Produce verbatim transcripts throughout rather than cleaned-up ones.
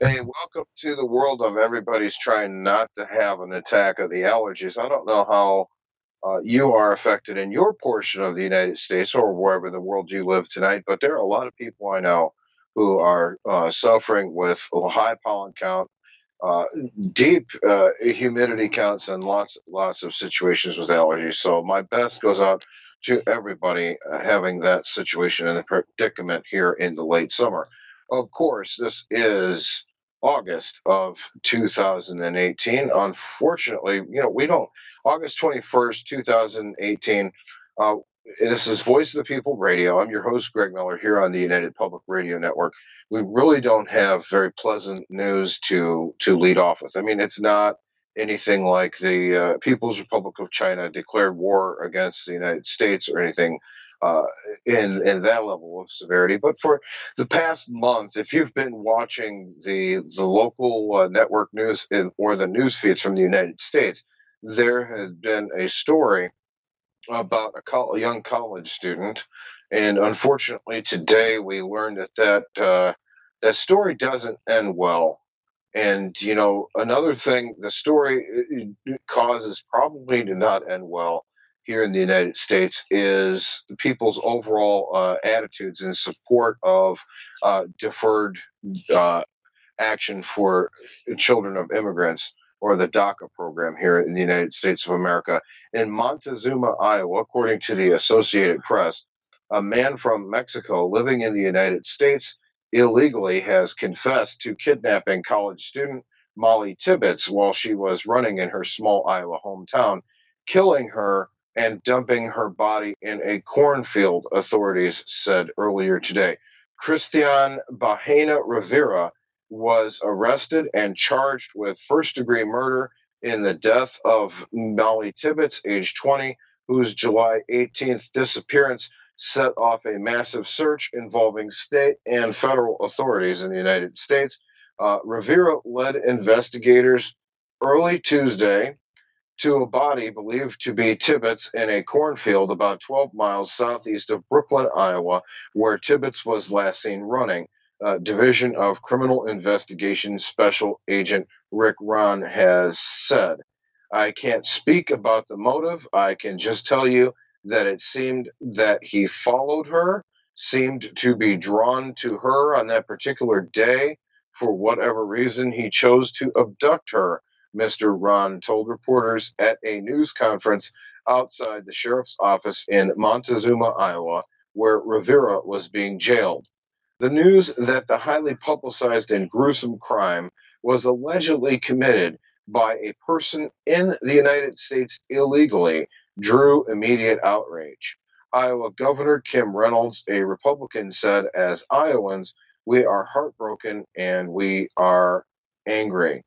Hey, welcome to the world of everybody's trying not to have an attack of the allergies. I don't know how uh, you are affected in your portion of the United States or wherever in the world you live tonight, but there are a lot of people I know who are uh, suffering with a high pollen count, uh, deep uh, humidity counts, and lots lots of situations with allergies. So my best goes out to everybody uh, having that situation and the predicament here in the late summer. Of course, this is August of two thousand eighteen. Unfortunately, you know, we don't, August twenty-first, twenty eighteen. Uh, this is Voice of the People Radio. I'm your host, Greg Miller, here on the United Public Radio Network. We really don't have very pleasant news to to lead off with. I mean, it's not anything like the uh, People's Republic of China declared war against the United States or anything uh, in in that level of severity. But for the past month, if you've been watching the the local uh, network news in, or the news feeds from the United States, there has been a story about a, col- a young college student, and unfortunately, today we learned that that uh, that story doesn't end well. And you know, another thing, the story uh, uh, causes probably to not end well here in the United States is people's overall uh, attitudes in support of uh, deferred uh, action for children of immigrants, or the DACA program here in the United States of America. In Montezuma, Iowa, according to the Associated Press, a man from Mexico living in the United States illegally has confessed to kidnapping college student Molly Tibbetts while she was running in her small Iowa hometown, killing her and dumping her body in a cornfield, authorities said earlier today. Christian Bahena Rivera was arrested and charged with first degree murder in the death of Molly Tibbetts, age twenty, whose July eighteenth disappearance set off a massive search involving state and federal authorities in the United States. Uh, Rivera led investigators early Tuesday to a body believed to be Tibbetts in a cornfield about twelve miles southeast of Brooklyn, Iowa, where Tibbetts was last seen running. Uh, Division of Criminal Investigation Special Agent Rick Ron has said. I can't speak about the motive. I can just tell you that it seemed that he followed her, seemed to be drawn to her on that particular day. For whatever reason, he chose to abduct her, Mister Ron told reporters at a news conference outside the sheriff's office in Montezuma, Iowa, where Rivera was being jailed. The news that the highly publicized and gruesome crime was allegedly committed by a person in the United States illegally drew immediate outrage. Iowa Governor Kim Reynolds, a Republican, said, as Iowans, we are heartbroken and we are angry.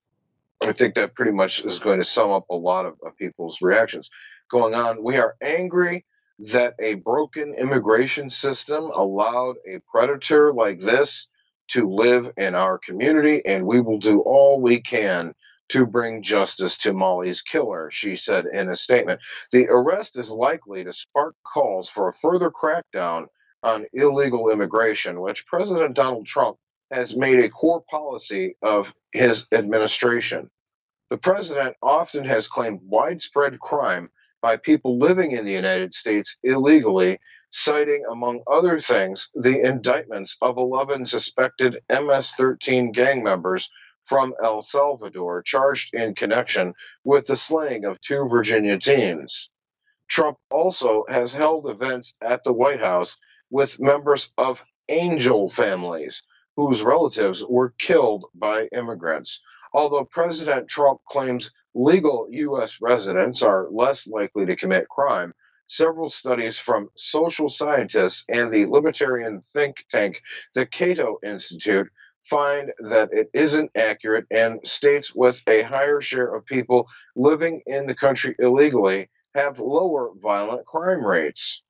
I think that pretty much is going to sum up a lot of, of people's reactions going on. We are angry that a broken immigration system allowed a predator like this to live in our community, and we will do all we can to bring justice to Molly's killer, she said in a statement. The arrest is likely to spark calls for a further crackdown on illegal immigration, which President Donald Trump has made a core policy of his administration. The president often has claimed widespread crime by people living in the United States illegally, citing, among other things, the indictments of eleven suspected M S thirteen gang members from El Salvador charged in connection with the slaying of two Virginia teens. Trump also has held events at the White House with members of angel families whose relatives were killed by immigrants. Although President Trump claims legal U S residents are less likely to commit crime, several studies from social scientists and the libertarian think tank, the Cato Institute, find that it isn't accurate, and states with a higher share of people living in the country illegally have lower violent crime rates.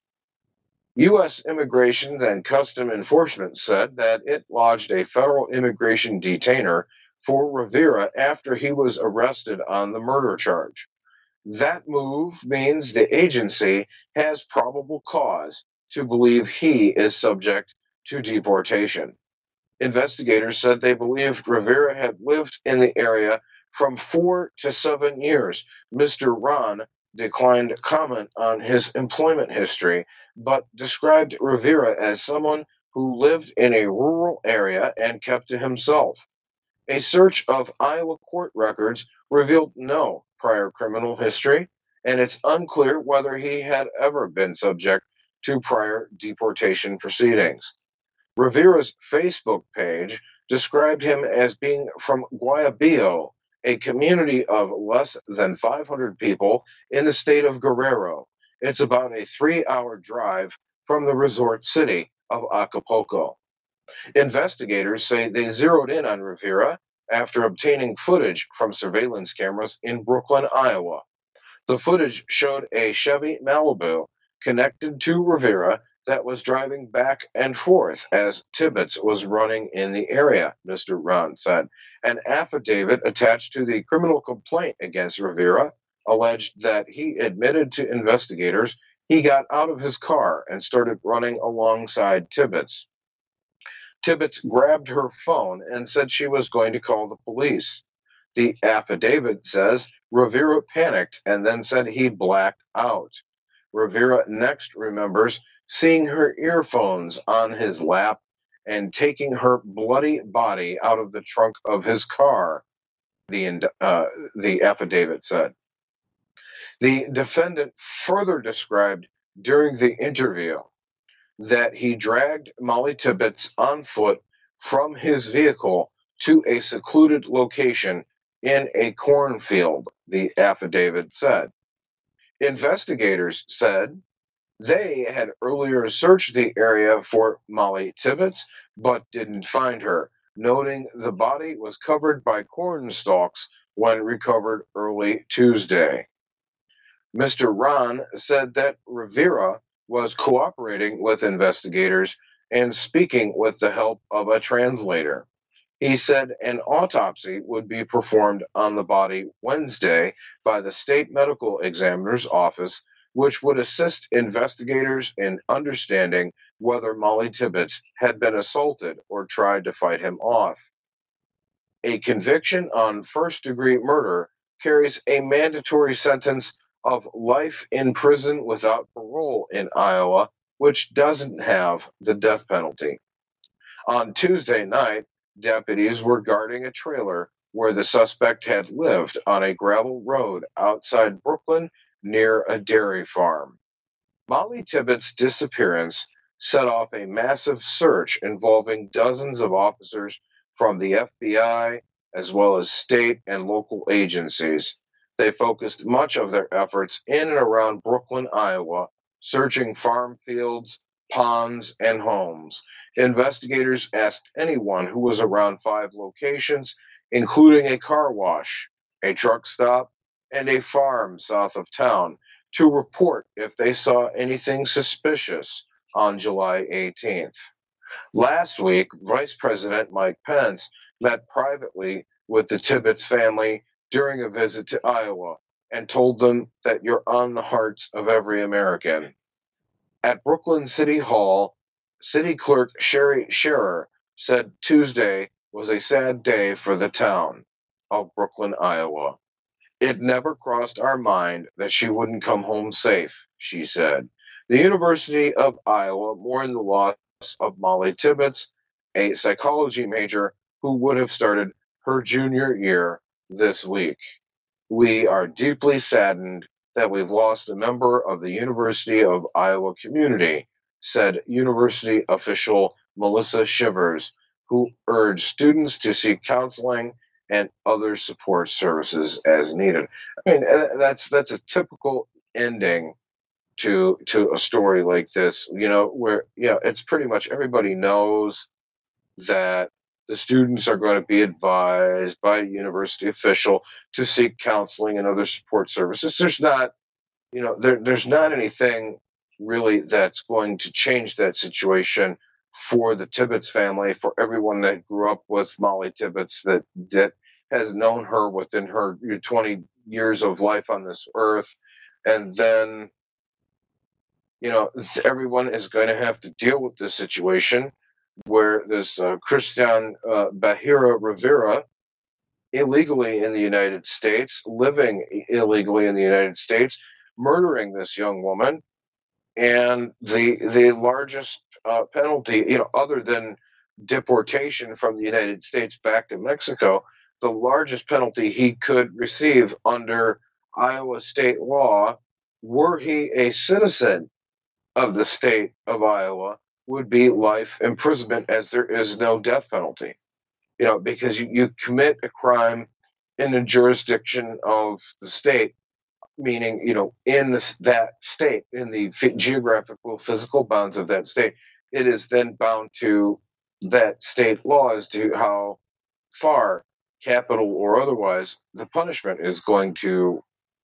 U S Immigration and Custom Enforcement said that it lodged a federal immigration detainer for Rivera after he was arrested on the murder charge. That move means the agency has probable cause to believe he is subject to deportation. Investigators said they believed Rivera had lived in the area from four to seven years. Mister Ron declined comment on his employment history, but described Rivera as someone who lived in a rural area and kept to himself. A search of Iowa court records revealed no prior criminal history, and it's unclear whether he had ever been subject to prior deportation proceedings. Rivera's Facebook page described him as being from Guayabillo, a community of less than five hundred people in the state of Guerrero. It's about a three hour drive from the resort city of Acapulco. Investigators say they zeroed in on Rivera after obtaining footage from surveillance cameras in Brooklyn, Iowa. The footage showed a Chevy Malibu connected to Rivera that was driving back and forth as Tibbetts was running in the area, Mister Ron said. An affidavit attached to the criminal complaint against Rivera alleged that he admitted to investigators he got out of his car and started running alongside Tibbetts. Tibbetts grabbed her phone and said she was going to call the police. The affidavit says Rivera panicked and then said he blacked out. Rivera next remembers seeing her earphones on his lap and taking her bloody body out of the trunk of his car, the, uh, the affidavit said. The defendant further described during the interview that he dragged Molly Tibbetts on foot from his vehicle to a secluded location in a cornfield, the affidavit said. Investigators said they had earlier searched the area for Molly Tibbetts but didn't find her, noting the body was covered by corn stalks when recovered early Tuesday. Mister Ron said that Rivera was cooperating with investigators and speaking with the help of a translator. He said an autopsy would be performed on the body Wednesday by the state medical examiner's office, which would assist investigators in understanding whether Molly Tibbetts had been assaulted or tried to fight him off. A conviction on first degree murder carries a mandatory sentence of life in prison without parole in Iowa, which doesn't have the death penalty. On Tuesday night, deputies were guarding a trailer where the suspect had lived on a gravel road outside Brooklyn near a dairy farm. Molly Tibbetts' disappearance set off a massive search involving dozens of officers from the F B I as well as state and local agencies. They focused much of their efforts in and around Brooklyn, Iowa, searching farm fields, ponds, and homes. Investigators asked anyone who was around five locations, including a car wash, a truck stop, and a farm south of town, to report if they saw anything suspicious on July eighteenth. Last week, Vice President Mike Pence met privately with the Tibbetts family during a visit to Iowa and told them that you're on the hearts of every American. At Brooklyn City Hall, City Clerk Sherry Scherer said Tuesday was a sad day for the town of Brooklyn, Iowa. It never crossed our mind that she wouldn't come home safe, she said. The University of Iowa mourned the loss of Molly Tibbetts, a psychology major who would have started her junior year this week. We are deeply saddened that we've lost a member of the University of Iowa community, said university official Melissa Shivers, who urged students to seek counseling and other support services as needed. I mean, that's that's a typical ending to to a story like this, you know, where yeah, it's pretty much everybody knows that the students are going to be advised by a university official to seek counseling and other support services. There's not, you know, there, there's not anything really that's going to change that situation for the Tibbetts family, for everyone that grew up with Molly Tibbetts, that that has known her within her twenty years of life on this earth. And then, you know, everyone is going to have to deal with this situation. where this uh, Christian uh, Bahira Rivera, illegally in the United States, living illegally in the United States, murdering this young woman, and the the largest uh, penalty, you know, other than deportation from the United States back to Mexico, the largest penalty he could receive under Iowa state law, were he a citizen of the state of Iowa, would be life imprisonment, as there is no death penalty. You know, because you, you commit a crime in the jurisdiction of the state, meaning, you know, in this that state, in the geographical physical bounds of that state, it is then bound to that state law as to how far, capital or otherwise, the punishment is going to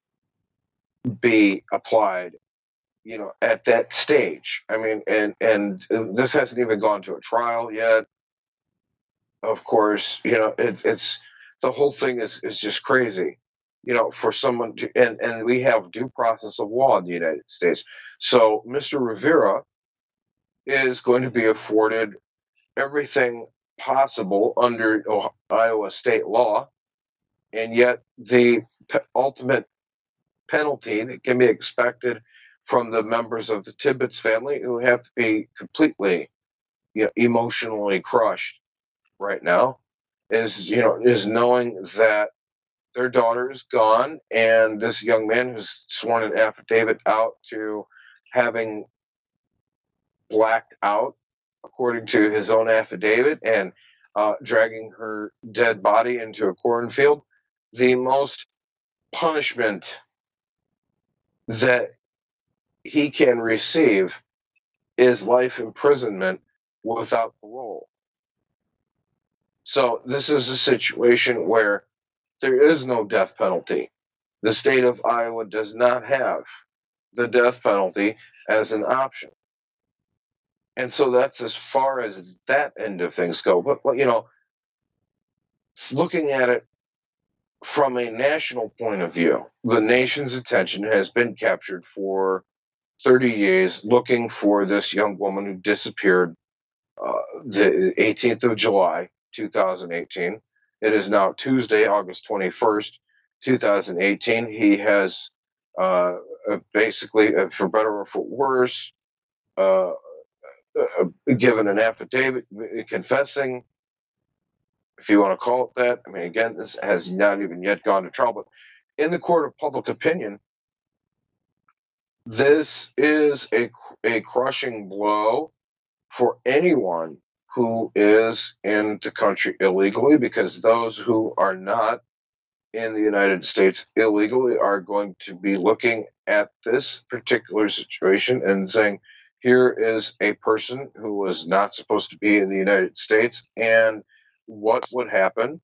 be applied, you know, at that stage. I mean, and and this hasn't even gone to a trial yet. Of course, you know, it, it's the whole thing is is just crazy, you know, for someone to, and and we have due process of law in the United States. So mister Rivera is going to be afforded everything possible under Iowa state law, and yet the pe- ultimate penalty that can be expected from the members of the Tibbetts family, who have to be completely, you know, emotionally crushed right now, is, you know, is knowing that their daughter is gone, and this young man who's sworn an affidavit out to having blacked out, according to his own affidavit, and uh, dragging her dead body into a cornfield. The most punishment that he can receive is life imprisonment without parole. So this is a situation where there is no death penalty. The state of Iowa does not have the death penalty as an option. And so that's as far as that end of things go. But, you know, looking at it from a national point of view, the nation's attention has been captured for thirty years looking for this young woman who disappeared uh, the eighteenth of July, two thousand eighteen. It is now Tuesday, August twenty-first, two thousand eighteen. He has uh, uh, basically, uh, for better or for worse, uh, uh, given an affidavit confessing, if you want to call it that. I mean, again, this has not even yet gone to trial, but in the court of public opinion, this is a, a crushing blow for anyone who is in the country illegally, because those who are not in the United States illegally are going to be looking at this particular situation and saying, here is a person who was not supposed to be in the United States, and what would happen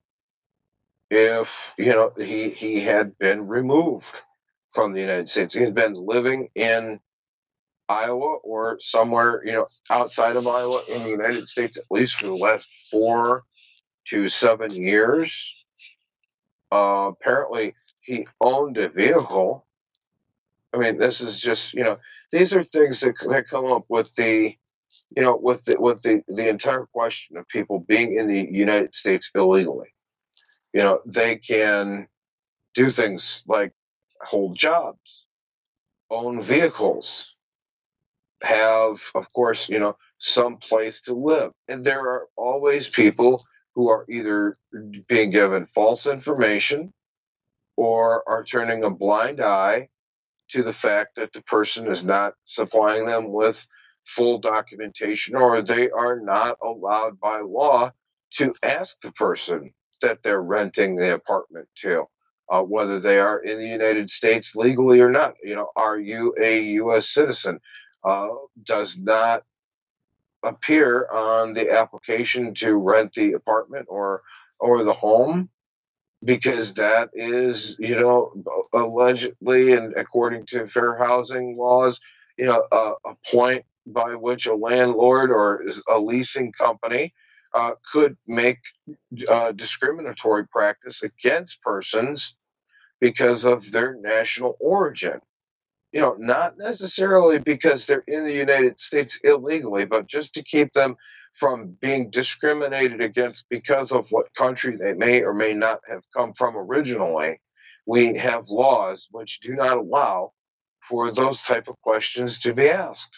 if, you know, he he had been removed from the United States. He had been living in Iowa or somewhere, you know, outside of Iowa in the United States, at least for the last four to seven years. Uh, apparently, he owned a vehicle. I mean, this is just, you know, these are things that, that come up with the, you know, with the, with the, the entire question of people being in the United States illegally. You know, they can do things like hold jobs, own vehicles, have, of course, you know, some place to live. And there are always people who are either being given false information or are turning a blind eye to the fact that the person is not supplying them with full documentation, or they are not allowed by law to ask the person that they're renting the apartment to, uh, whether they are in the United States legally or not. You know, are you a U S citizen? Uh, does not appear on the application to rent the apartment or or the home, because that is, you know, allegedly and according to fair housing laws, you know, a, a point by which a landlord or a leasing company uh, could make uh, discriminatory practice against persons because of their national origin. you know, not necessarily because they're in the United States illegally, but just to keep them from being discriminated against because of what country they may or may not have come from originally. We have laws which do not allow for those type of questions to be asked.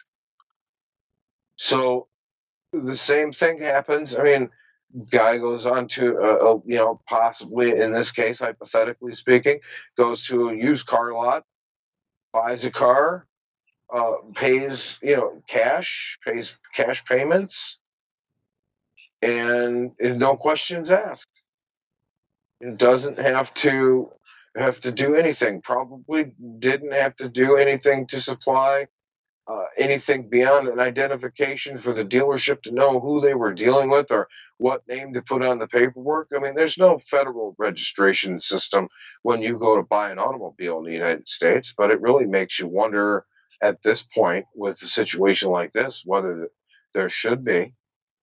So the same thing happens. I mean, guy goes on to, uh, uh, you know, possibly in this case, hypothetically speaking, goes to a used car lot, buys a car, uh, pays, you know, cash, pays cash payments, and, and no questions asked. It doesn't have to have to do anything. Probably didn't have to do anything to supply uh, anything beyond an identification for the dealership to know who they were dealing with or what name to put on the paperwork. I mean, there's no federal registration system when you go to buy an automobile in the United States, but it really makes you wonder at this point with a situation like this whether there should be.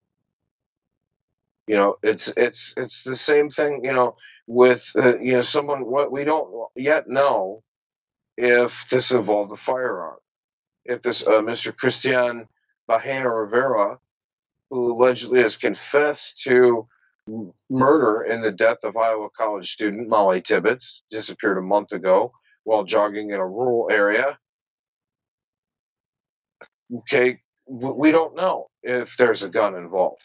You know, it's it's it's the same thing. You know, with uh, you know someone. What we don't yet know if this involved a firearm. If this uh, Mister Christian Bahena Rivera, who allegedly has confessed to murder in the death of Iowa college student Molly Tibbetts, disappeared a month ago while jogging in a rural area. Okay, we don't know if there's a gun involved.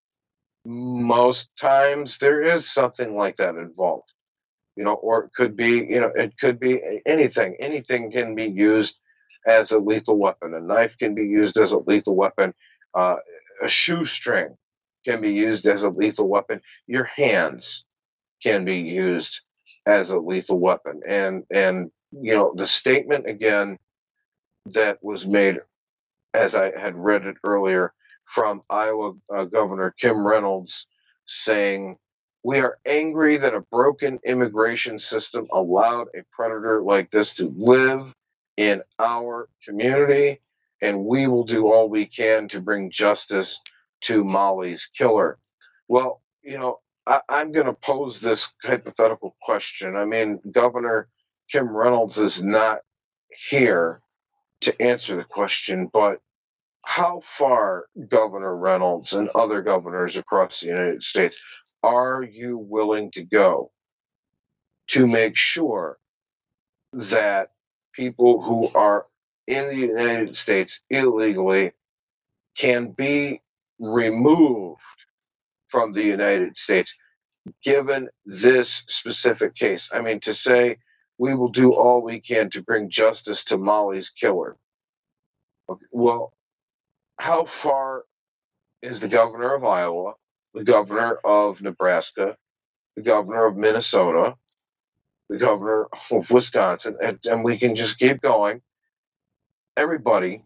Most times there is something like that involved, you know, or it could be, you know, it could be anything. Anything can be used as a lethal weapon. A knife can be used as a lethal weapon. Uh, a shoestring can be used as a lethal weapon. Your hands can be used as a lethal weapon. And and you know, the statement again that was made, as I had read it earlier, from Iowa uh, Governor Kim Reynolds saying, "We are angry that a broken immigration system allowed a predator like this to live in our community, and we will do all we can to bring justice to Molly's killer." Well, you know, I, I'm going to pose this hypothetical question. I mean, Governor Kim Reynolds is not here to answer the question, but how far, Governor Reynolds and other governors across the United States, are you willing to go to make sure that people who are in the United States illegally can be removed from the United States, given this specific case? I mean, to say we will do all we can to bring justice to Molly's killer. Okay, well, how far is the governor of Iowa, the governor of Nebraska, the governor of Minnesota, the governor of Wisconsin, and, and we can just keep going. Everybody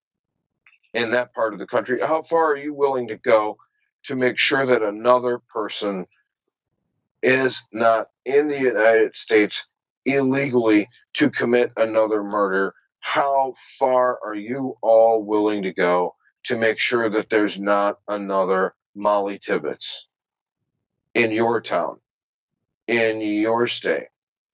in that part of the country, how far are you willing to go to make sure that another person is not in the United States illegally to commit another murder? How far are you all willing to go to make sure that there's not another Molly Tibbetts in your town, in your state?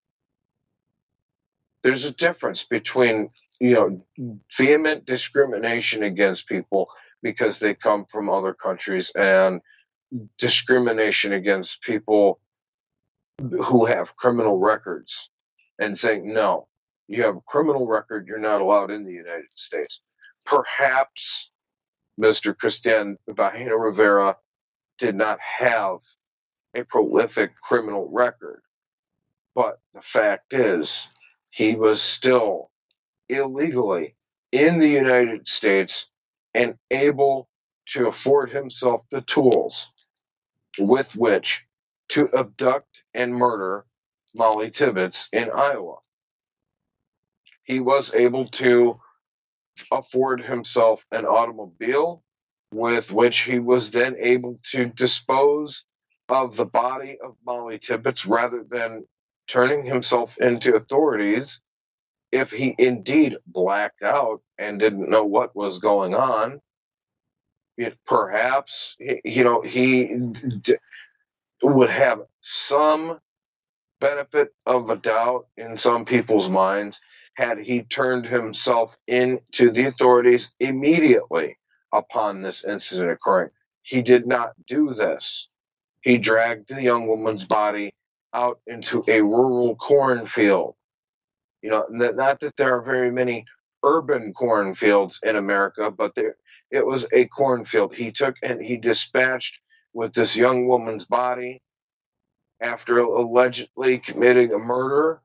There's a difference between, you know, vehement discrimination against people because they come from other countries and discrimination against people who have criminal records and saying, no, you have a criminal record, you're not allowed in the United States. Perhaps Mister Christian Bahena Rivera did not have a prolific criminal record, but the fact is, he was still illegally in the United States and able to afford himself the tools with which to abduct and murder Molly Tibbetts in Iowa. He was able to afford himself an automobile with which he was then able to dispose of the body of Molly Tibbetts rather than turning himself into authorities if he indeed blacked out and didn't know what was going on. It, perhaps, you know, he d- would have some benefit of a doubt in some people's minds had he turned himself in to the authorities immediately upon this incident occurring. He did not do this. He dragged the young woman's body out into a rural cornfield. You know, not that there are very many urban cornfields in America, but there it was a cornfield. He took and he dispatched with this young woman's body after allegedly committing a murder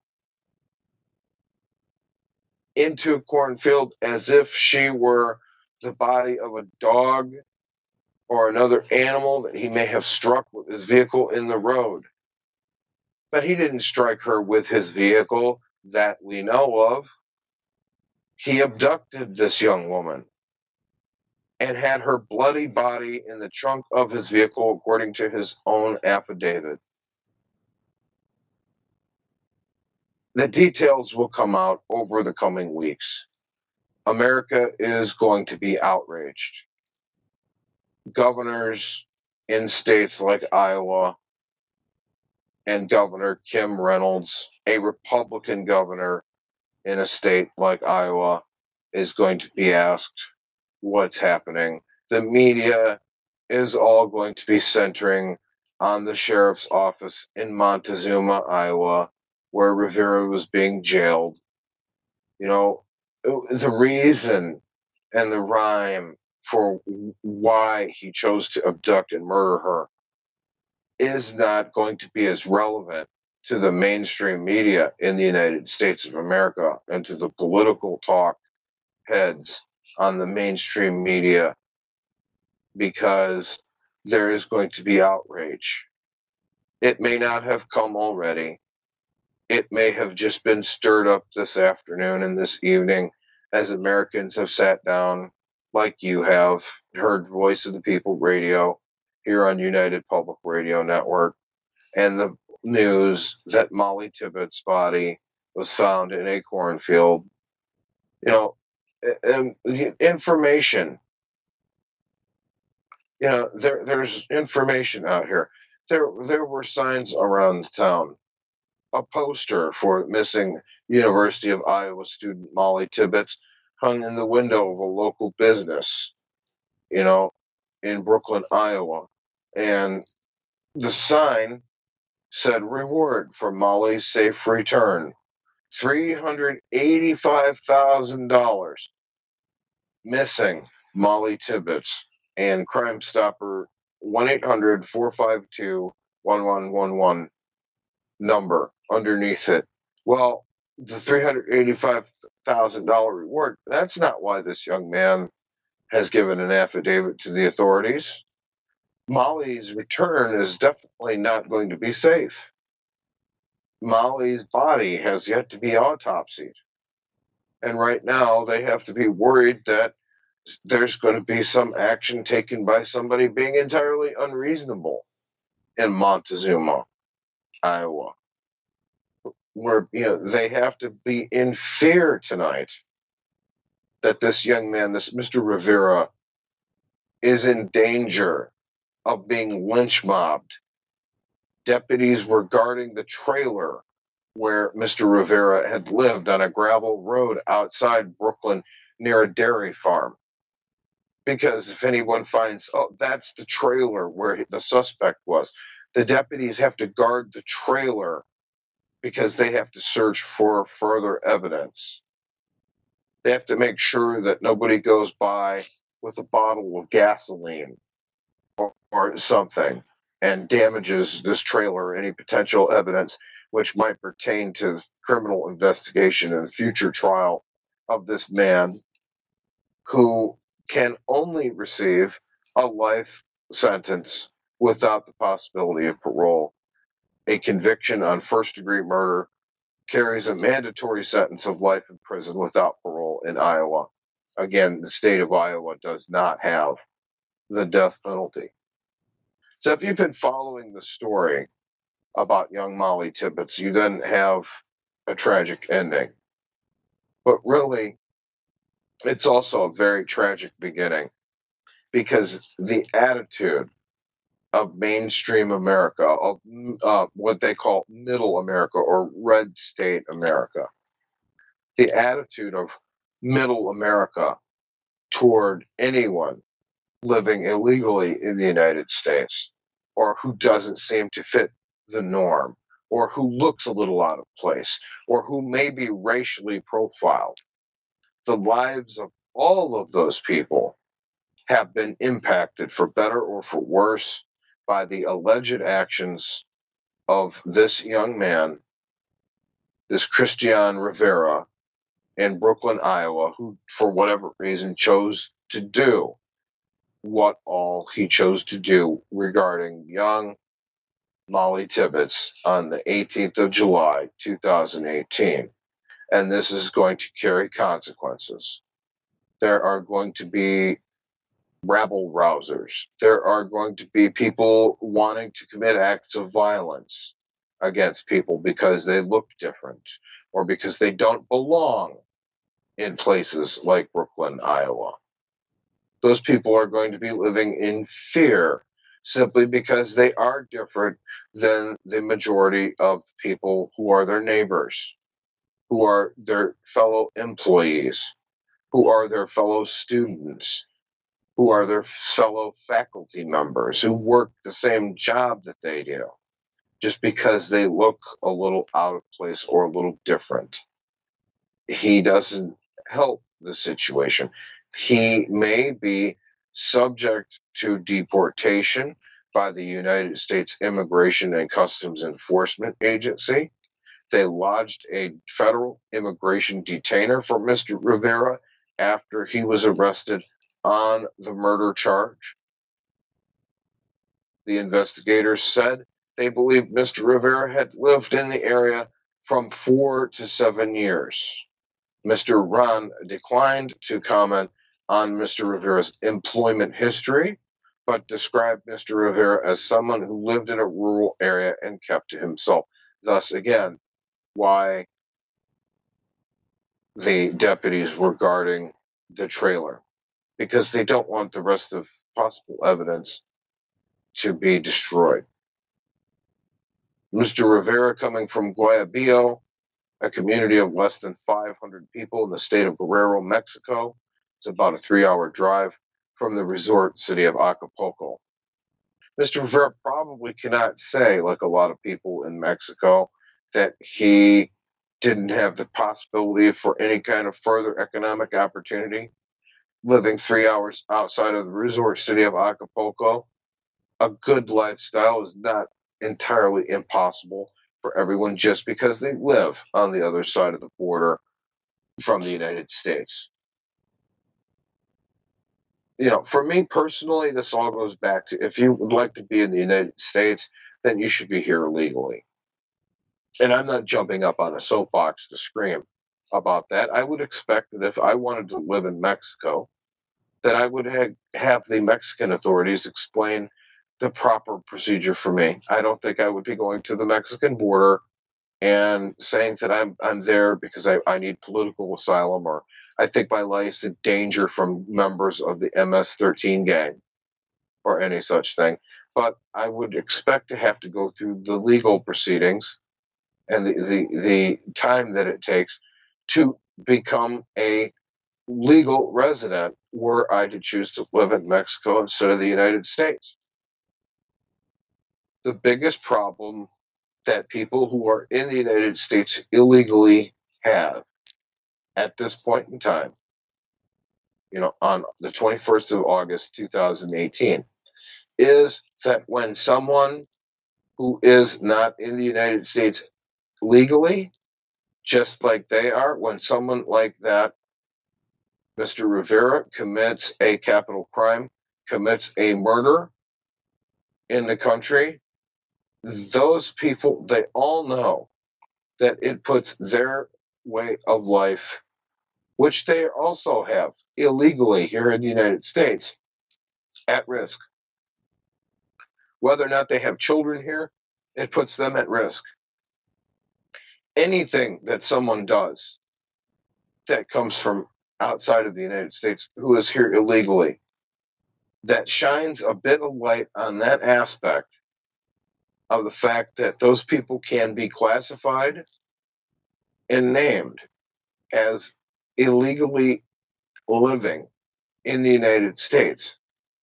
into a cornfield as if she were the body of a dog or another animal that he may have struck with his vehicle in the road. But he didn't strike her with his vehicle that we know of. He abducted this young woman and had her bloody body in the trunk of his vehicle, according to his own affidavit. The details will come out over the coming weeks. America is going to be outraged. Governors in states like Iowa and Governor Kim Reynolds, a Republican governor in a state like Iowa, is going to be asked what's happening. The media is all going to be centering on the sheriff's office in Montezuma, Iowa, where Rivera was being jailed. You know, the reason and the rhyme for why he chose to abduct and murder her is not going to be as relevant to the mainstream media in the United States of America and to the political talk heads on the mainstream media, because there is going to be outrage. It may not have come already. It may have just been stirred up this afternoon and this evening as Americans have sat down, like you have, heard Voice of the People radio here on United Public Radio Network, and the news that Molly Tibbetts' body was found in a cornfield. You know, and information. You know, there there's information out here. There there were signs around the town. A poster for missing University of Iowa student Molly Tibbetts hung in the window of a local business, you know, in Brooklyn, Iowa. And the sign said reward for Molly's safe return, three hundred eighty-five thousand dollars. Missing Molly Tibbetts, and Crime Stopper one eight hundred four five two one one one one number underneath it. Well, the three hundred eighty-five thousand dollars reward, that's not why this young man has given an affidavit to the authorities. Molly's return is definitely not going to be safe. Molly's body has yet to be autopsied. And right now, they have to be worried that there's going to be some action taken by somebody being entirely unreasonable in Montezuma, Iowa, where, you know, they have to be in fear tonight that this young man, this Mister Rivera, is in danger of being lynch mobbed. Deputies were guarding the trailer where Mister Rivera had lived on a gravel road outside Brooklyn near a dairy farm. Because if anyone finds, oh, that's the trailer where the suspect was, the deputies have to guard the trailer because they have to search for further evidence. They have to make sure that nobody goes by with a bottle of gasoline or, or something and damages this trailer, any potential evidence which might pertain to criminal investigation and future trial of this man, who can only receive a life sentence without the possibility of parole. A conviction on first-degree murder carries a mandatory sentence of life in prison without parole in Iowa. Again, the state of Iowa does not have the death penalty. So if you've been following the story about young Molly Tibbetts, you then have a tragic ending. But really, it's also a very tragic beginning, because the attitude of mainstream America, of uh, what they call middle America or red state America. The attitude of middle America toward anyone living illegally in the United States or who doesn't seem to fit the norm or who looks a little out of place or who may be racially profiled. The lives of all of those people have been impacted for better or for worse by the alleged actions of this young man, this Christian Rivera in Brooklyn, Iowa, who, for whatever reason, chose to do what all he chose to do regarding young Molly Tibbetts on the eighteenth of July, two thousand eighteen. And this is going to carry consequences. There are going to be rabble rousers. There are going to be people wanting to commit acts of violence against people because they look different or because they don't belong in places like Brooklyn, Iowa. Those people are going to be living in fear simply because they are different than the majority of people who are their neighbors, who are their fellow employees, who are their fellow students, who are their fellow faculty members, who work the same job that they do, just because they look a little out of place or a little different. He doesn't help the situation. He may be subject to deportation by the United States Immigration and Customs Enforcement Agency. They lodged a federal immigration detainer for Mister Rivera after he was arrested on the murder charge. The investigators said they believed Mister Rivera had lived in the area from four to seven years. Mister Ron declined to comment on Mister Rivera's employment history, but described Mister Rivera as someone who lived in a rural area and kept to himself. Thus, again, why the deputies were guarding the trailer, because they don't want the rest of possible evidence to be destroyed. Mister Rivera, coming from Guayabillo, a community of less than five hundred people in the state of Guerrero, Mexico. It's about a three hour drive from the resort city of Acapulco. Mister Rivera probably cannot say, like a lot of people in Mexico, that he didn't have the possibility for any kind of further economic opportunity. Living three hours outside of the resort city of Acapulco, a good lifestyle is not entirely impossible for everyone just because they live on the other side of the border from the United States. You know, for me personally, this all goes back to if you would like to be in the United States, then you should be here legally. And I'm not jumping up on a soapbox to scream about that. I would expect that if I wanted to live in Mexico, that I would ha- have the Mexican authorities explain the proper procedure for me. I don't think I would be going to the Mexican border and saying that I'm I'm there because I, I need political asylum or I think my life's in danger from members of the M S thirteen gang or any such thing. But I would expect to have to go through the legal proceedings and the, the, the time that it takes to become a legal resident were I to choose to live in Mexico instead of the United States. The biggest problem that people who are in the United States illegally have at this point in time, you know, on the twenty-first of August, two thousand eighteen, is that when someone who is not in the United States legally, just like they are, when someone like that, Mister Rivera, commits a capital crime, commits a murder in the country, those people, they all know that it puts their way of life, which they also have illegally here in the United States, at risk. Whether or not they have children here, it puts them at risk. Anything that someone does that comes from outside of the United States who is here illegally, that shines a bit of light on that aspect of the fact that those people can be classified and named as illegally living in the United States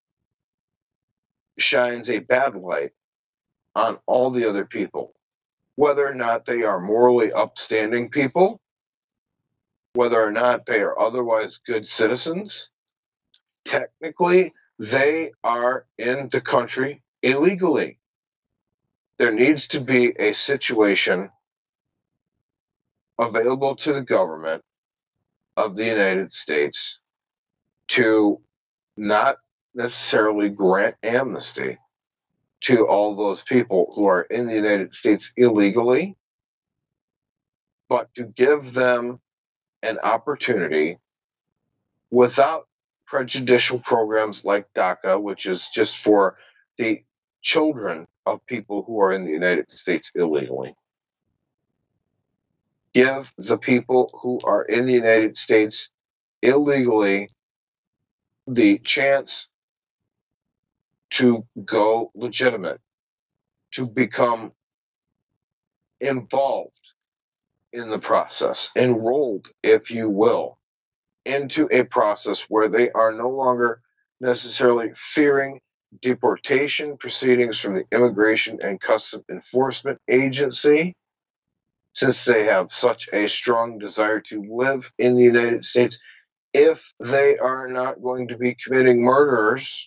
shines a bad light on all the other people, whether or not they are morally upstanding people, whether or not they are otherwise good citizens. Technically, they are in the country illegally. There needs to be a situation available to the government of the United States to not necessarily grant amnesty to all those people who are in the United States illegally, but to give them an opportunity without prejudicial programs like DACA, which is just for the children of people who are in the United States illegally. Give the people who are in the United States illegally the chance to go legitimate, to become involved in the process, enrolled, if you will, into a process where they are no longer necessarily fearing deportation proceedings from the Immigration and Customs Enforcement Agency, since they have such a strong desire to live in the United States. If they are not going to be committing murders,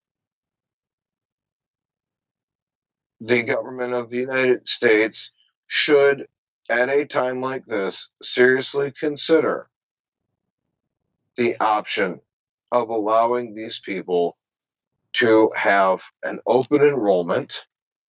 the government of the United States should, at a time like this, seriously consider the option of allowing these people to have an open enrollment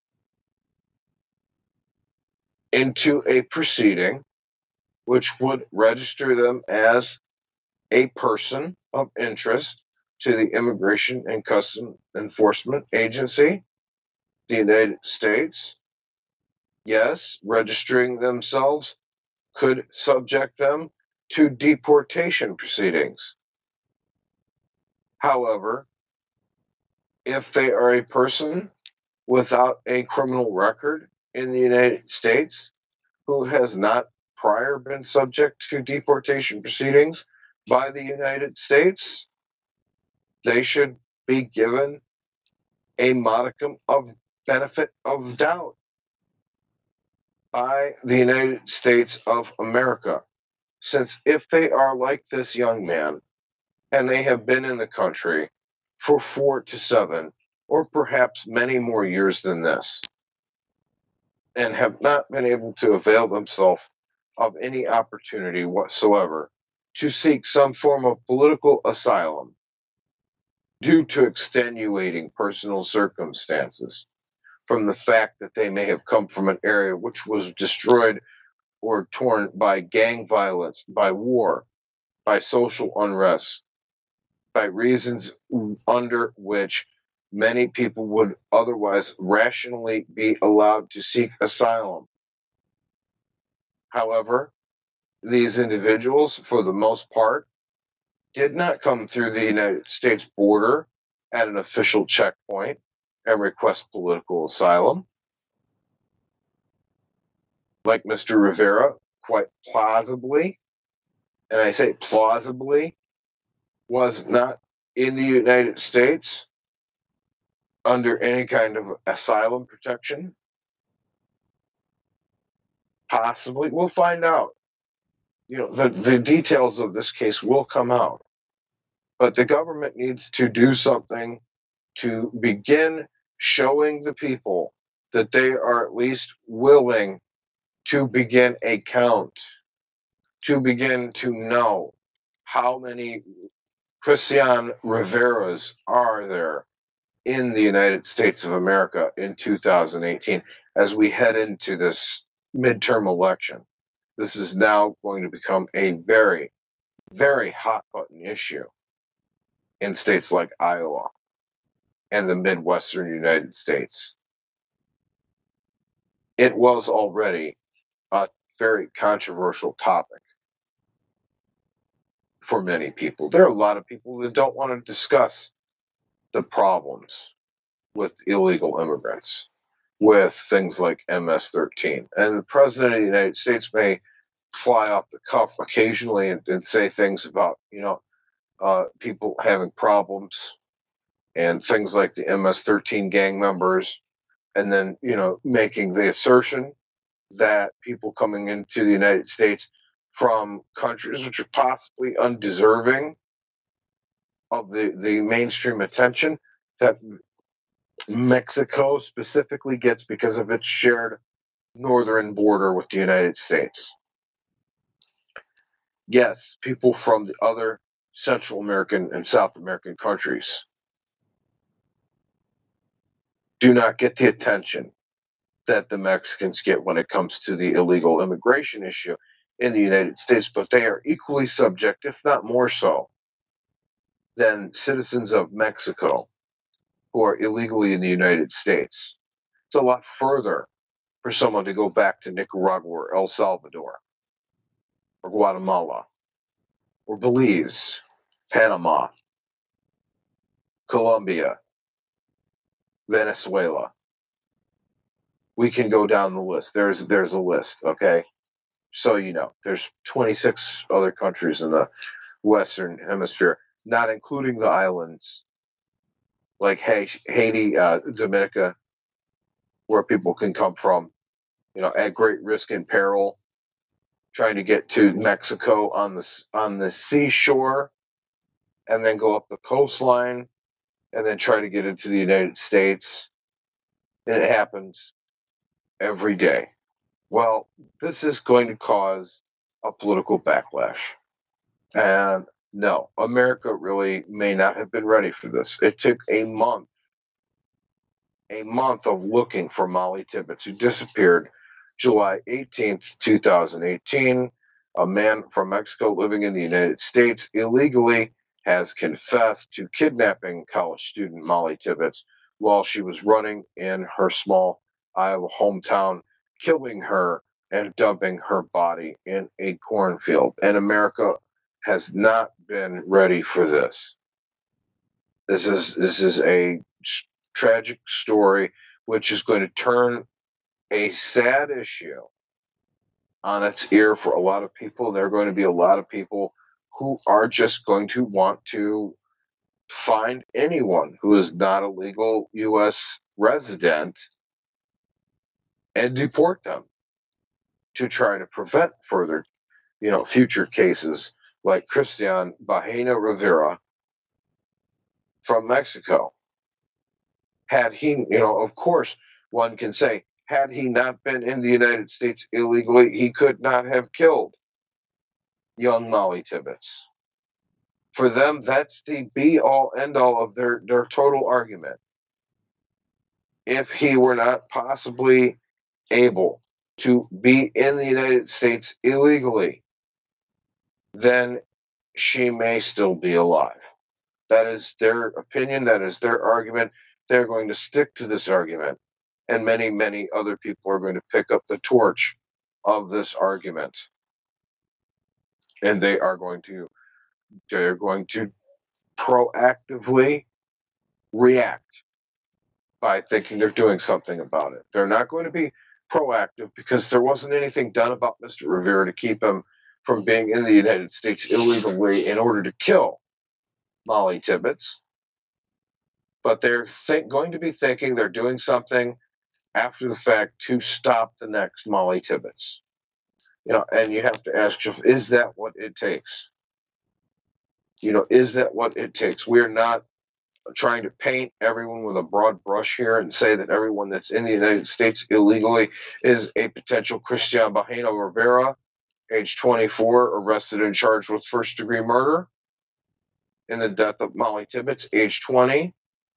into a proceeding which would register them as a person of interest to the Immigration and Customs Enforcement Agency, the United States. Yes, registering themselves could subject them to deportation proceedings. However, if they are a person without a criminal record in the United States who has not prior been subject to deportation proceedings by the United States, they should be given a modicum of benefit of doubt by the United States of America. Since if they are like this young man and they have been in the country for four to seven or perhaps many more years than this and have not been able to avail themselves of any opportunity whatsoever to seek some form of political asylum due to extenuating personal circumstances, from the fact that they may have come from an area which was destroyed or torn by gang violence, by war, by social unrest, by reasons under which many people would otherwise rationally be allowed to seek asylum. However, these individuals, for the most part, did not come through the United States border at an official checkpoint and request political asylum. Like Mister Rivera, quite plausibly, and I say plausibly, was not in the United States under any kind of asylum protection. Possibly. We'll find out. You know, the, the details of this case will come out. But the government needs to do something to begin showing the people that they are at least willing to begin a count, to begin to know how many Christian Riveras are there in the United States of America in two thousand eighteen as we head into this midterm election. This is now going to become a very, very hot button issue in states like Iowa and the Midwestern United States. It was already a very controversial topic for many people. There are a lot of people that don't want to discuss the problems with illegal immigrants, with things like M S thirteen. And the President of the United States may fly off the cuff occasionally and, and say things about, you know, uh, people having problems and things like the M S thirteen gang members, and then, you know, making the assertion that people coming into the United States from countries which are possibly undeserving of the, the mainstream attention that Mexico specifically gets because of its shared northern border with the United States. Yes, people from the other Central American and South American countries do not get the attention that the Mexicans get when it comes to the illegal immigration issue in the United States, but they are equally subject, if not more so, than citizens of Mexico who are illegally in the United States. It's a lot further for someone to go back to Nicaragua or El Salvador or Guatemala or Belize, Panama, Colombia, Venezuela. We can go down the list. There's there's a list, okay? So you know, there's twenty-six other countries in the Western Hemisphere, not including the islands like Haiti, uh, Dominica, where people can come from, you know, at great risk and peril, trying to get to Mexico on the on the seashore, and then go up the coastline, and then try to get into the United States. And it happens every day. Well, this is going to cause a political backlash. And no, America really may not have been ready for this. It took a month, a month of looking for Molly Tibbetts, who disappeared July eighteenth, two thousand eighteen. A man from Mexico living in the United States illegally has confessed to kidnapping college student Molly Tibbetts while she was running in her small Iowa hometown, killing her and dumping her body in a cornfield. And America has not been ready for this. This is this is a tragic story which is going to turn a sad issue on its ear for a lot of people. There are going to be a lot of people who are just going to want to find anyone who is not a legal U S resident and deport them to try to prevent further, you know, future cases like Christian Bajena Rivera from Mexico. Had he, you know, of course, one can say, had he not been in the United States illegally, he could not have killed young Molly Tibbetts. For them, that's the be-all, end-all of their, their total argument. If he were not possibly able to be in the United States illegally, then she may still be alive. That is their opinion. That is their argument. They're going to stick to this argument. And many, many other people are going to pick up the torch of this argument. And they are going to, they're going to proactively react by thinking they're doing something about it. They're not going to be proactive because there wasn't anything done about Mister Rivera to keep him from being in the United States illegally in order to kill Molly Tibbetts. But they're think, going to be thinking they're doing something after the fact to stop the next Molly Tibbetts. You know, and you have to ask yourself, is that what it takes? You know, is that what it takes? We're not trying to paint everyone with a broad brush here and say that everyone that's in the United States illegally is a potential Christian Bajena Rivera, age twenty-four, arrested and charged with first-degree murder in the death of Molly Tibbetts, age twenty.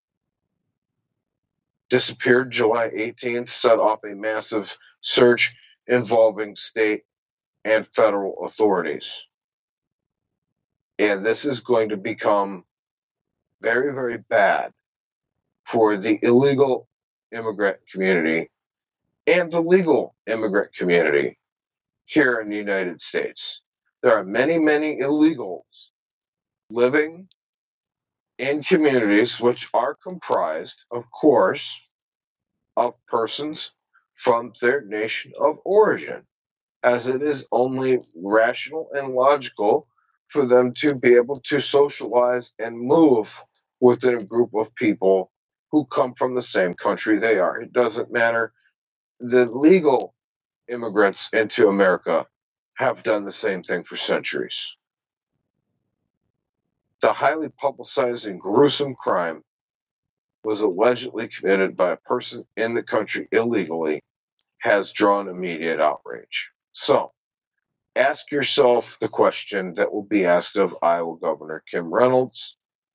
Disappeared July eighteenth, set off a massive search involving state and federal authorities. And this is going to become very, very bad for the illegal immigrant community and the legal immigrant community here in the United States. There are many, many illegals living in communities which are comprised, of course, of persons from their nation of origin, as it is only rational and logical for them to be able to socialize and move within a group of people who come from the same country they are. It doesn't matter. The legal immigrants into America have done the same thing for centuries. The highly publicized and gruesome crime was allegedly committed by a person in the country illegally has drawn immediate outrage. So, ask yourself the question that will be asked of Iowa Governor Kim Reynolds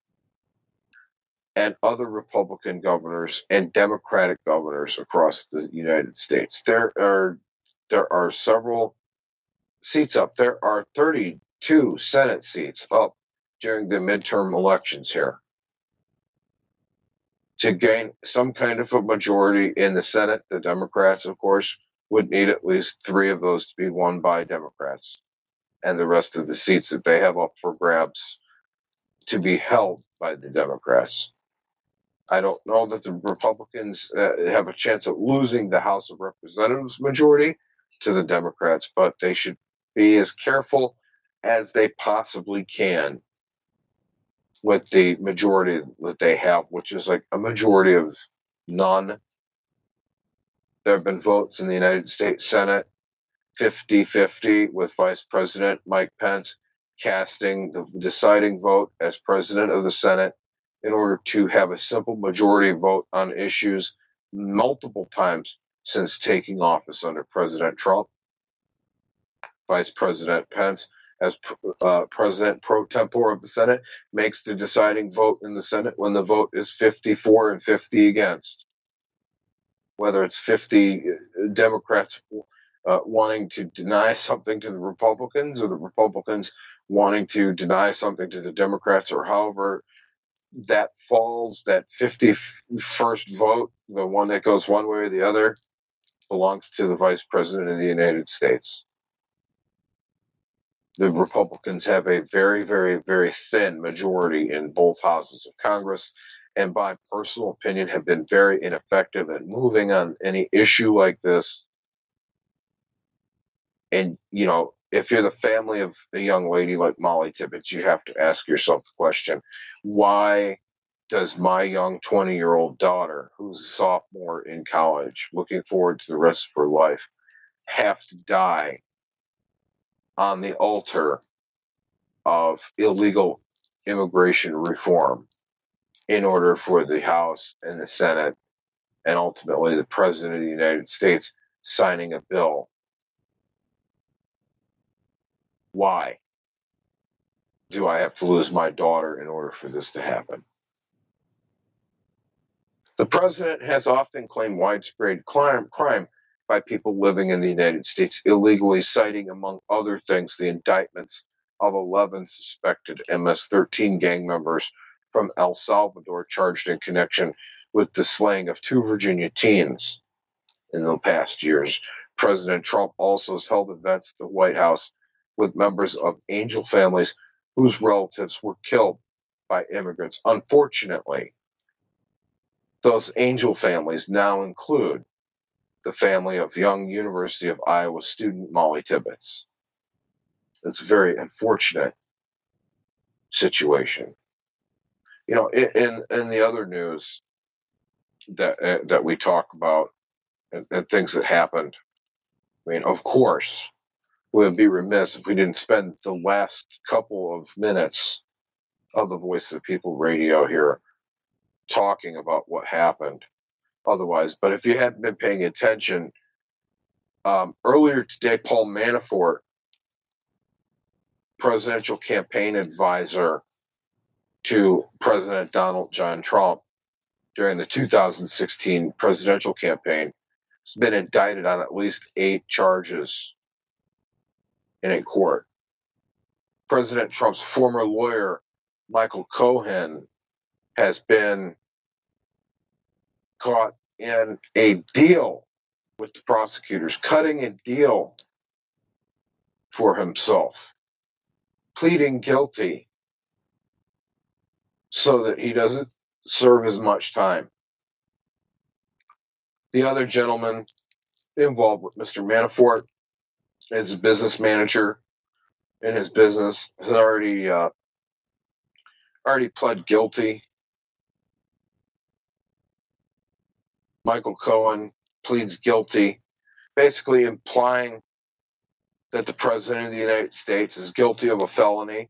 and other Republican governors and Democratic governors across the United States. There are there are several seats up. There are thirty-two Senate seats up during the midterm elections here. To gain some kind of a majority in the Senate, the Democrats, of course, would need at least three of those to be won by Democrats, and the rest of the seats that they have up for grabs to be held by the Democrats. I don't know that the Republicans uh, have a chance of losing the House of Representatives majority to the Democrats, but they should be as careful as they possibly can with the majority that they have, which is like a majority of none. There have been votes in the United States Senate fifty-fifty, with Vice President Mike Pence casting the deciding vote as president of the Senate in order to have a simple majority vote on issues multiple times since taking office under President Trump. Vice President Pence, as uh, president pro tempore of the Senate, makes the deciding vote in the Senate when the vote is fifty-four and fifty against. Whether it's fifty Democrats uh, wanting to deny something to the Republicans, or the Republicans wanting to deny something to the Democrats, or however that falls, that fifty-first vote, the one that goes one way or the other, belongs to the Vice President of the United States. The Republicans have a very, very, very thin majority in both houses of Congress, and by personal opinion have been very ineffective at moving on any issue like this. And, you know, if you're the family of a young lady like Molly Tibbetts, you have to ask yourself the question, why does my young twenty-year-old daughter, who's a sophomore in college, looking forward to the rest of her life, have to die on the altar of illegal immigration reform in order for the House and the Senate and ultimately the President of the United States signing a bill? Why do I have to lose my daughter in order for this to happen? The president has often claimed widespread crime, crime by people living in the United States illegally, citing, among other things, the indictments of eleven suspected M S thirteen gang members from El Salvador charged in connection with the slaying of two Virginia teens in the past years. President Trump also has held events at the White House with members of angel families whose relatives were killed by immigrants. Unfortunately, those angel families now include the family of young University of Iowa student Molly Tibbetts. It's a very unfortunate situation. You know, in in the other news that uh, that we talk about and, and things that happened, I mean, of course, we would be remiss if we didn't spend the last couple of minutes of the Voice of the People radio here talking about what happened otherwise. But if you hadn't been paying attention, um, earlier today, Paul Manafort, presidential campaign advisor to President Donald John Trump during the two thousand sixteen presidential campaign, has been indicted on at least eight charges in a court. President Trump's former lawyer, Michael Cohen, has been caught in a deal with the prosecutors, cutting a deal for himself, pleading guilty so that he doesn't serve as much time. The other gentleman involved with Mister Manafort as a business manager in his business has already uh, already pled guilty. Michael Cohen pleads guilty, basically implying that the President of the United States is guilty of a felony,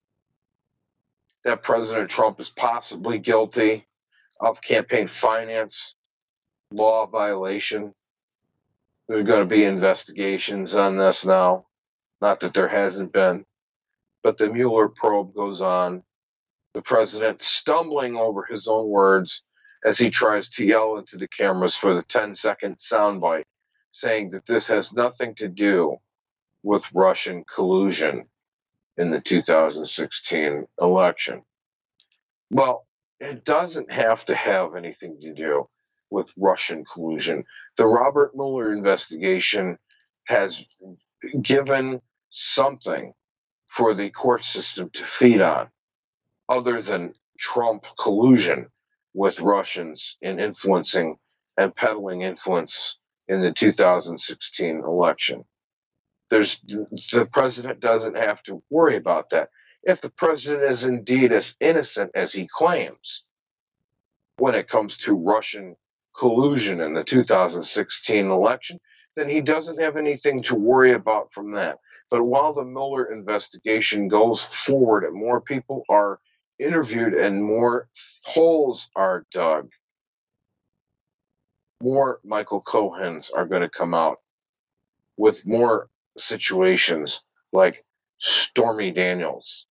that President Trump is possibly guilty of campaign finance law violation. There are going to be investigations on this now. Not that there hasn't been, but the Mueller probe goes on. The president stumbling over his own words as he tries to yell into the cameras for the ten second soundbite, saying that this has nothing to do with Russian collusion in the two thousand sixteen election. Well, it doesn't have to have anything to do with Russian collusion. The Robert Mueller investigation has given something for the court system to feed on, other than Trump collusion with Russians in influencing and peddling influence in the two thousand sixteen election. There's the president doesn't have to worry about that. If the president is indeed as innocent as he claims when it comes to Russian collusion in the two thousand sixteen election, then he doesn't have anything to worry about from that. But while the Mueller investigation goes forward and more people are interviewed and more holes are dug, more Michael Cohens are going to come out with more situations like Stormy Daniels,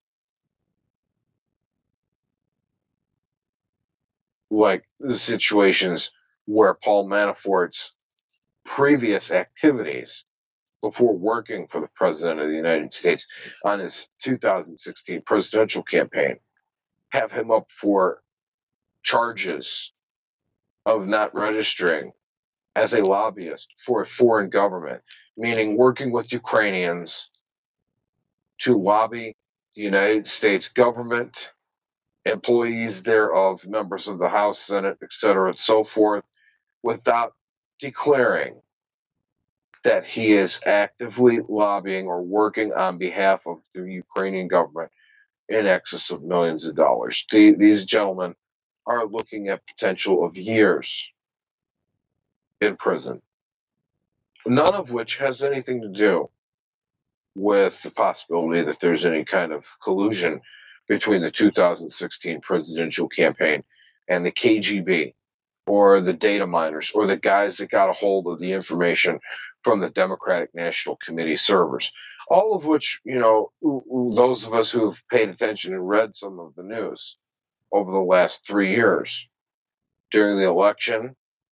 like the situations where Paul Manafort's previous activities before working for the President of the United States on his two thousand sixteen presidential campaign have him up for charges of not registering as a lobbyist for a foreign government, meaning working with Ukrainians to lobby the United States government, employees thereof, members of the House, Senate, et cetera, and so forth, without declaring that he is actively lobbying or working on behalf of the Ukrainian government in excess of millions of dollars. The, these gentlemen are looking at potential of years in prison, none of which has anything to do with the possibility that there's any kind of collusion between the two thousand sixteen presidential campaign and the K G B or the data miners or the guys that got a hold of the information from the Democratic National Committee servers. All of which, you know, those of us who've paid attention and read some of the news over the last three years during the election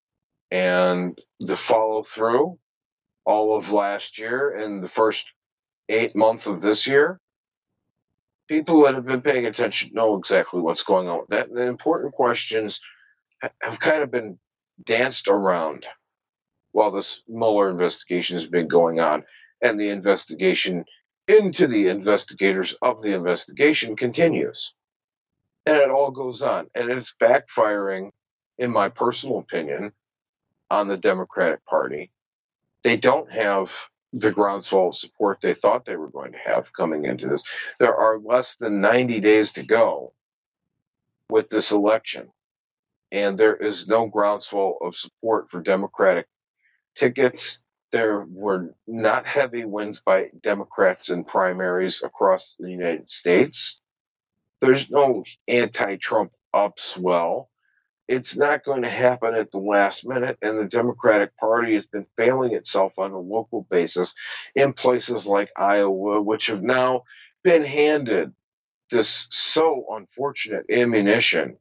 and the follow through all of last year and the first eight months of this year, people that have been paying attention know exactly what's going on with that. And the important questions have kind of been danced around while this Mueller investigation has been going on, and the investigation into the investigators of the investigation continues. And it all goes on. And it's backfiring, in my personal opinion, on the Democratic Party. They don't have the groundswell of support they thought they were going to have coming into this. There are less than ninety days to go with this election, and there is no groundswell of support for Democratic tickets. There were not heavy wins by Democrats in primaries across the United States. There's no anti-Trump upswell. It's not going to happen at the last minute, and the Democratic Party has been failing itself on a local basis in places like Iowa, which have now been handed this so unfortunate ammunition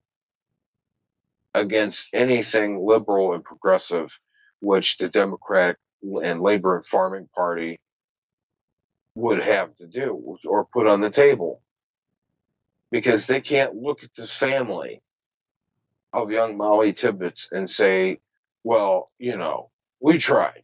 against anything liberal and progressive, which the Democratic and Labor and Farming Party would have to do or put on the table, because they can't look at this family of young Molly Tibbetts and say, well, you know, we tried.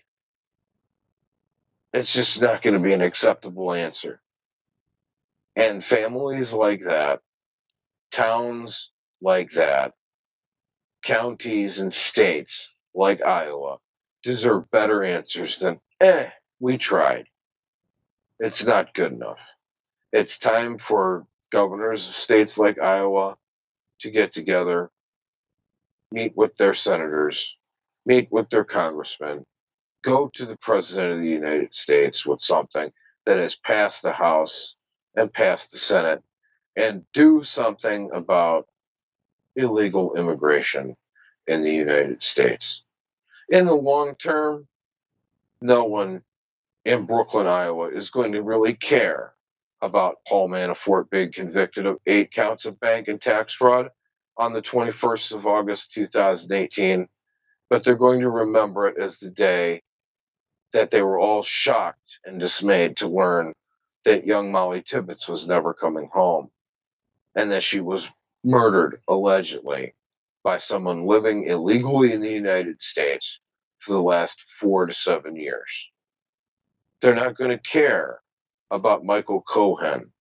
It's just not going to be an acceptable answer. And families like that towns like that, counties and states like Iowa, deserve better answers than, eh, we tried. It's not good enough. It's time for governors of states like Iowa to get together, meet with their senators, meet with their congressmen, go to the President of the United States with something that has passed the House and passed the Senate, and do something about illegal immigration in the United States. In the long term, no one in Brooklyn, Iowa is going to really care about Paul Manafort being convicted of eight counts of bank and tax fraud on the twenty-first of August, two thousand eighteen, but they're going to remember it as the day that they were all shocked and dismayed to learn that young Molly Tibbetts was never coming home and that she was murdered, allegedly, by someone living illegally in the United States for the last four to seven years. They're not going to care about Michael Cohen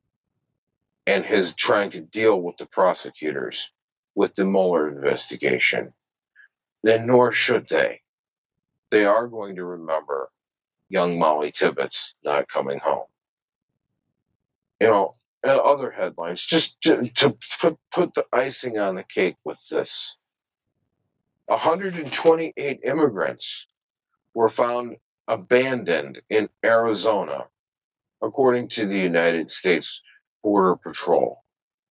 and his trying to deal with the prosecutors with the Mueller investigation. Then nor should they. They are going to remember young Molly Tibbetts not coming home. You know, and other headlines, just to, to put, put the icing on the cake with this. one hundred twenty-eight immigrants were found abandoned in Arizona, according to the United States Border Patrol.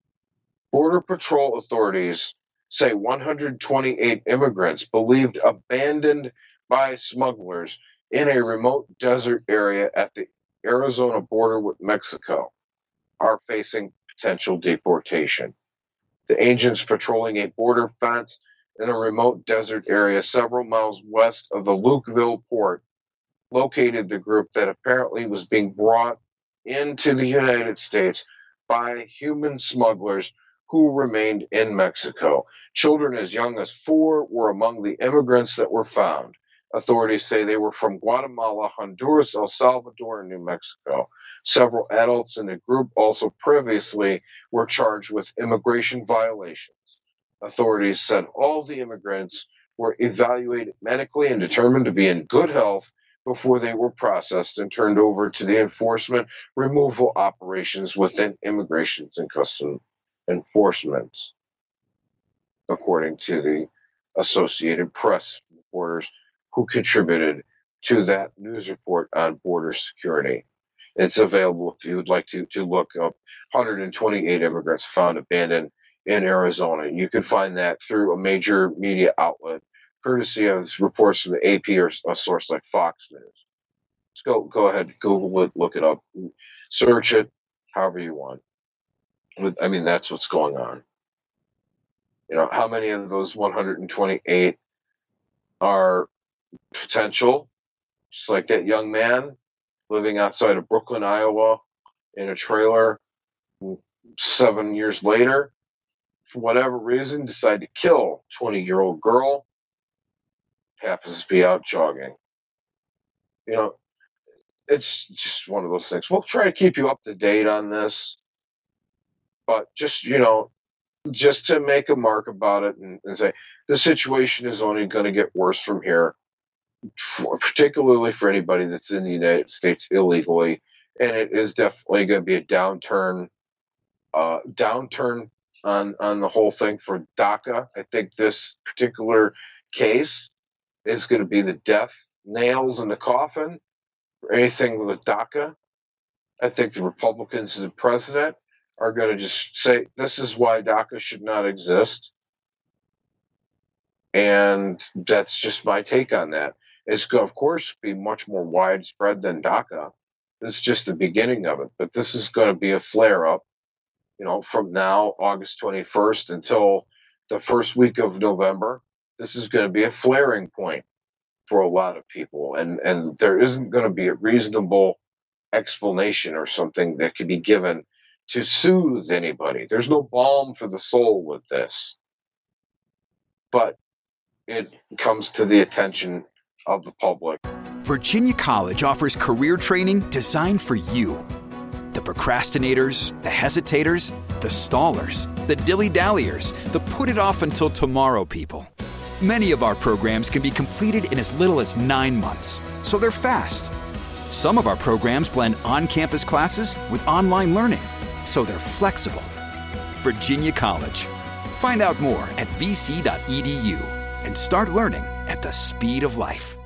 Border Patrol authorities say one hundred twenty-eight immigrants believed abandoned by smugglers in a remote desert area at the Arizona border with Mexico are facing potential deportation. The agents patrolling a border fence in a remote desert area several miles west of the Lukeville port located the group that apparently was being brought into the United States by human smugglers who remained in Mexico. Children as young as four were among the immigrants that were found. Authorities say they were from Guatemala, Honduras, El Salvador, and New Mexico. Several adults in the group also previously were charged with immigration violations. Authorities said all the immigrants were evaluated medically and determined to be in good health before they were processed and turned over to the enforcement removal operations within Immigration and Customs Enforcement, according to the Associated Press reporters who contributed to that news report on border security. It's available if you would like to, to look up one hundred twenty-eight immigrants found abandoned in Arizona. You can find that through a major media outlet, courtesy of reports from the A P or a source like Fox News. Just go, go ahead, Google it, look it up, search it, however you want. I mean, that's what's going on. You know, how many of those one hundred twenty-eight are potential, just like that young man living outside of Brooklyn, Iowa, in a trailer seven years later, for whatever reason, decided to kill a twenty-year-old girl, happens to be out jogging. You know, it's just one of those things. We'll try to keep you up to date on this, but just, you know, just to make a mark about it and, and say the situation is only going to get worse from here, for, particularly for anybody that's in the United States illegally, and it is definitely going to be a downturn, uh, downturn on on the whole thing for DACA. I think this particular case is going to be the death nails in the coffin for anything with DACA. I think the Republicans and the president are going to just say this is why DACA should not exist. And that's just my take on that. It's going to, of course, be much more widespread than DACA. It's just the beginning of it. But this is going to be a flare-up, you know, from now, August twenty-first, until the first week of November. This is going to be a flaring point for a lot of people. And, and there isn't going to be a reasonable explanation or something that can be given to soothe anybody. There's no balm for the soul with this. But it comes to the attention of the public. Virginia College offers career training designed for you. The procrastinators, the hesitators, the stallers. the dilly-dalliers, the put-it-off-until-tomorrow people. Many of our programs can be completed in as little as nine months, so they're fast. Some of our programs blend on-campus classes with online learning, so they're flexible. Virginia College. Find out more at v c dot e d u and start learning at the speed of life.